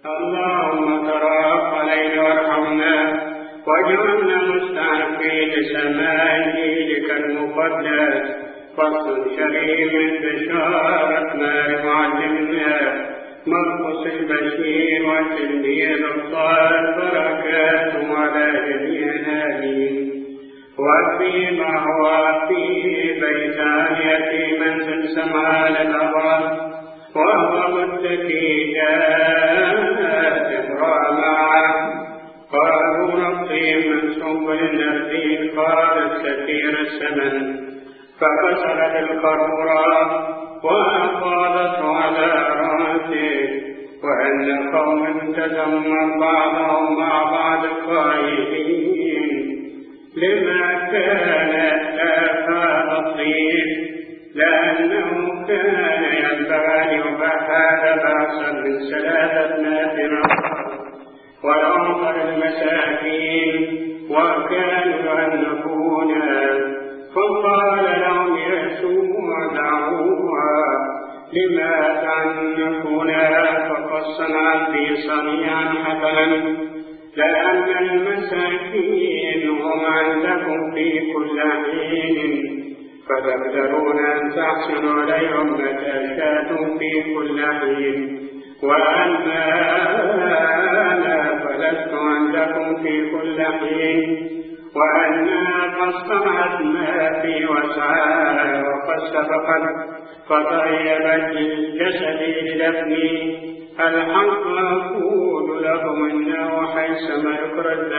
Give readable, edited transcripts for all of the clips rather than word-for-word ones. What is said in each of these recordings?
اللهم تراف علينا وارحمنا واجعلنا مستعفين لسماع جيلك المقدس. فصل شريف بشارة مار معلمنا مرقس البشير والتلميذ الصالح بركاته على جميعنا آمين. وفيما هو في بيتانية منزل سمعان الأبرار وهو متكي جاءت معه قالوا نقيم من سنبل النردين قالت كثير الثمن فكسرت القارورة وأفاضت على رأسه. وأن قوم تذمر بعضهم مع بعض قائلين لما كان آفاض الطيب لأنه كان ينبغي أن يباح هذا بأسا من 300 وينظر المساكين وكانوا يهلكون. فقال لهم يسوع دعوها لما تعنفونها فقد صنعت بي صنيعا حسنا لأن المساكين هم عندكم في كل حين فتقدرون أن تحسنوا إليهم متى شئتم في كل حين. وأما أنا فلست عندكم في كل حين. وأنا قد صنعت ما في وسعها وقد سبقت فطيبت جسدي لدفني. الحق أقول لكم إنه حيثما يكرز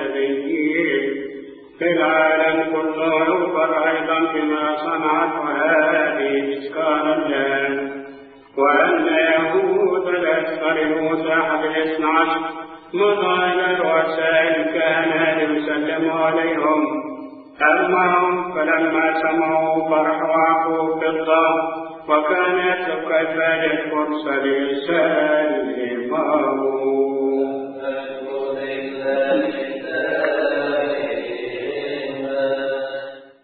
لديه في العالم كله يغفر أيضا بما صنعت هذه إسكان الله. وأن يهود الأكثر موسى أحد 12 مضى إلى الوسائل كان ليسلم عليهم. أما هم فلما سمعوا فرحوا عقوا بالضبط وكان يترك كيف الفرصة ليسلمه.